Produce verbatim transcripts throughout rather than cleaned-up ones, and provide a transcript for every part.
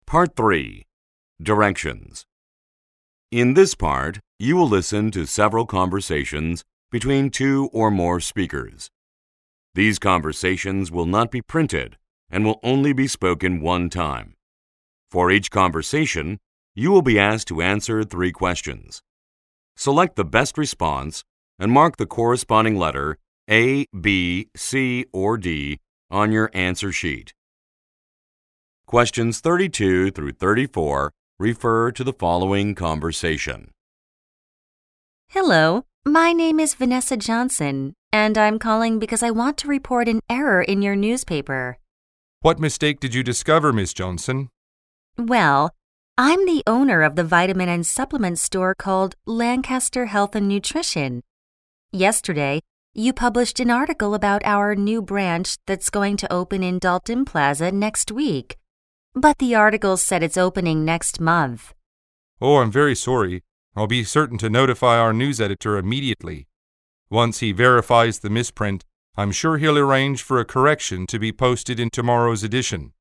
Part three. Directions. In this part, you will listen to several conversations between two or more speakers. These conversations will not be printed and will only be spoken one time. For each conversation, you will be asked to answer three questions. Select the best response and mark the corresponding letter A, B, C, or D on your answer sheet. Questions thirty-two through thirty-four refer to the following conversation. Hello, my name is Vanessa Johnson, and I'm calling because I want to report an error in your newspaper. What mistake did you discover, Miss Johnson? Well, I'm the owner of the vitamin and supplement store called Lancaster Health and Nutrition. Yesterday, you published an article about our new branch that's going to open in Dalton Plaza next week. But the article said it's opening next month. Oh, I'm very sorry. I'll be certain to notify our news editor immediately. Once he verifies the misprint, I'm sure he'll arrange for a correction to be posted in tomorrow's edition.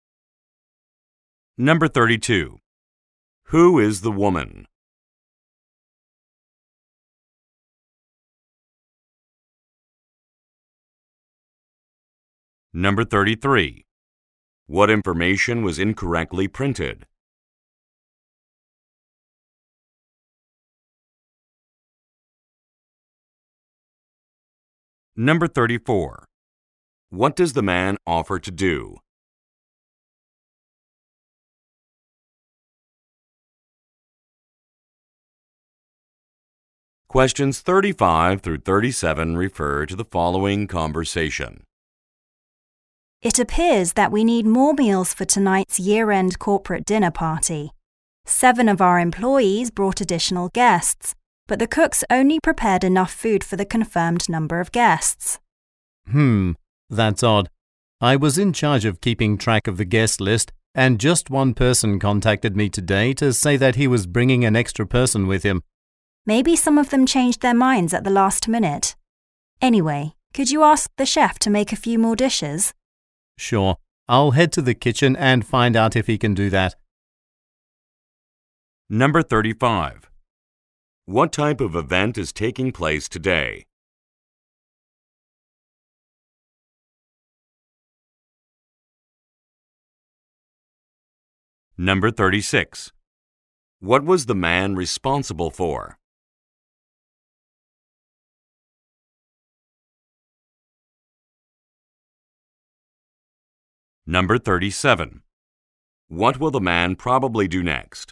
Number thirty-two. Who is the woman? Number thirty-three. What information was incorrectly printed? Number thirty-four. What does the man offer to do? Questions thirty-five through thirty-seven refer to the following conversation. It appears that we need more meals for tonight's year-end corporate dinner party. Seven of our employees brought additional guests, but the cooks only prepared enough food for the confirmed number of guests. Hmm, that's odd. I was in charge of keeping track of the guest list, and just one person contacted me today to say that he was bringing an extra person with him. Maybe some of them changed their minds at the last minute. Anyway, could you ask the chef to make a few more dishes? Sure, I'll head to the kitchen and find out if he can do that. Number thirty-five. What type of event is taking place today? Number thirty-six. What was the man responsible for? Number thirty-seven. What will the man probably do next?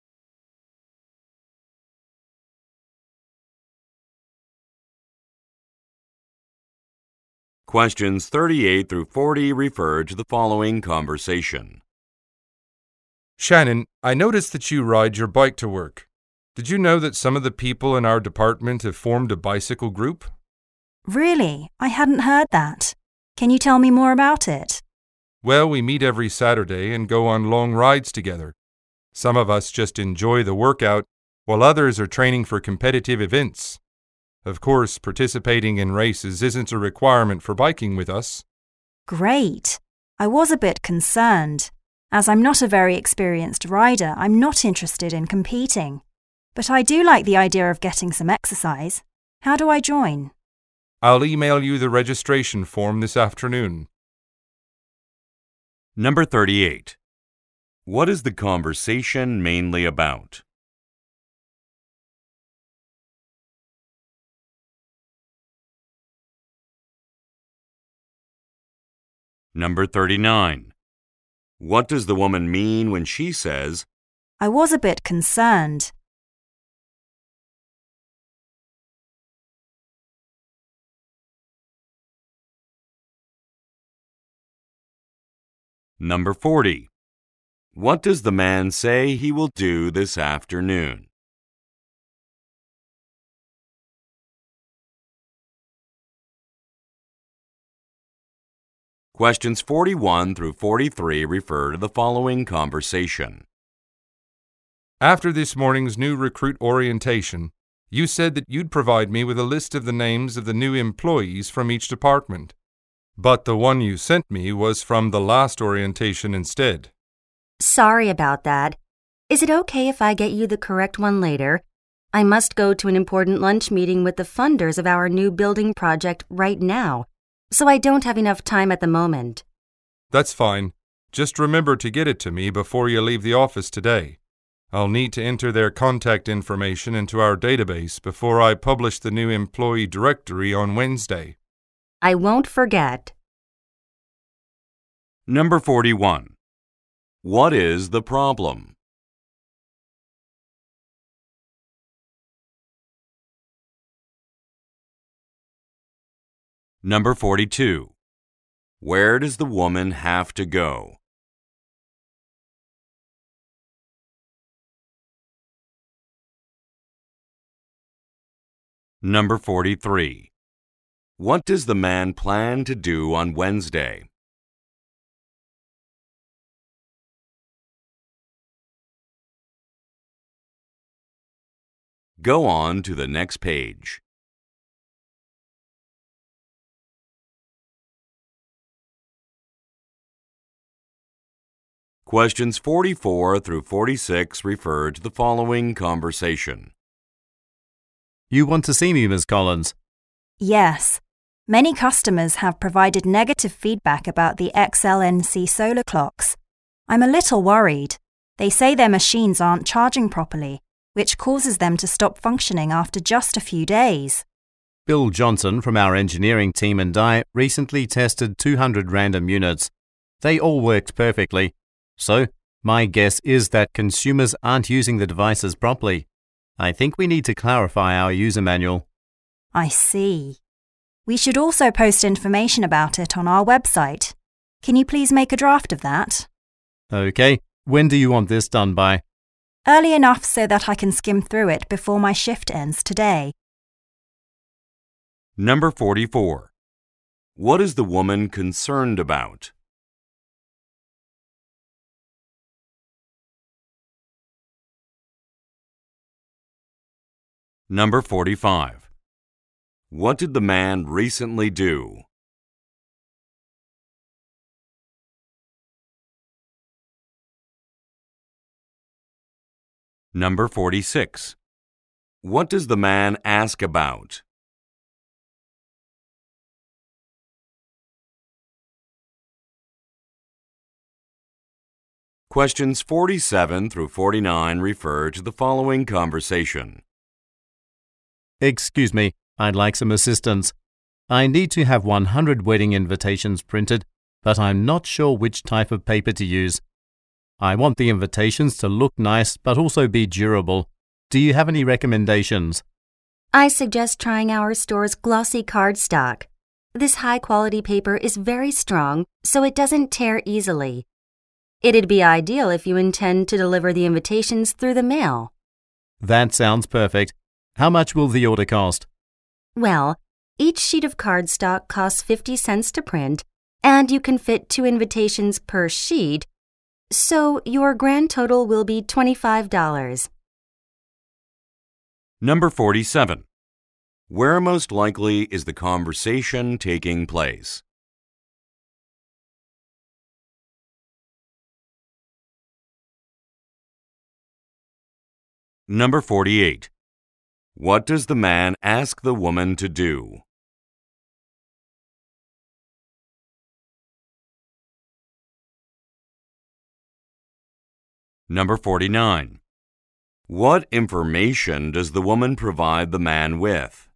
Questions thirty-eight through forty refer to the following conversation. Shannon, I noticed that you ride your bike to work. Did you know that some of the people in our department have formed a bicycle group? Really? I hadn't heard that. Can you tell me more about it? Well, we meet every Saturday and go on long rides together. Some of us just enjoy the workout, while others are training for competitive events. Of course, participating in races isn't a requirement for biking with us. Great. I was a bit concerned. As I'm not a very experienced rider, I'm not interested in competing. But I do like the idea of getting some exercise. How do I join? I'll email you the registration form this afternoon. Number thirty-eight. What is the conversation mainly about? Number thirty-nine. What does the woman mean when she says, I was a bit concerned. Number forty. What does the man say he will do this afternoon? Questions forty-one through forty-three refer to the following conversation. After this morning's new recruit orientation, you said that you'd provide me with a list of the names of the new employees from each department. But the one you sent me was from the last orientation instead. Sorry about that. Is it okay if I get you the correct one later? I must go to an important lunch meeting with the funders of our new building project right now, so I don't have enough time at the moment. That's fine. Just remember to get it to me before you leave the office today. I'll need to enter their contact information into our database before I publish the new employee directory on Wednesday. I won't forget. Number forty-one. What is the problem? Number forty-two. Where does the woman have to go? Number forty-three. What does the man plan to do on Wednesday? Go on to the next page. Questions forty-four through forty-six refer to the following conversation. You want to see me, Miz Collins? Yes. Many customers have provided negative feedback about the X L N C solar clocks. I'm a little worried. They say their machines aren't charging properly, which causes them to stop functioning after just a few days. Bill Johnson from our engineering team and I recently tested two hundred random units. They all worked perfectly. So, my guess is that consumers aren't using the devices properly. I think we need to clarify our user manual. I see. We should also post information about it on our website. Can you please make a draft of that? Okay. When do you want this done by? Early enough so that I can skim through it before my shift ends today. Number forty-four. What is the woman concerned about? Number forty-five. What did the man recently do? Number forty-six. What does the man ask about? Questions forty-seven through forty-nine refer to the following conversation. Excuse me, I'd like some assistance. I need to have one hundred wedding invitations printed, but I'm not sure which type of paper to use. I want the invitations to look nice but also be durable. Do you have any recommendations? I suggest trying our store's glossy cardstock. This high-quality paper is very strong, so it doesn't tear easily. It'd be ideal if you intend to deliver the invitations through the mail. That sounds perfect. How much will the order cost? Well, each sheet of cardstock costs fifty cents to print, and you can fit two invitations per sheet, so your grand total will be twenty-five dollars. Number forty-seven. Where most likely is the conversation taking place? Number forty-eight. What does the man ask the woman to do? Number forty-nine. What information does the woman provide the man with?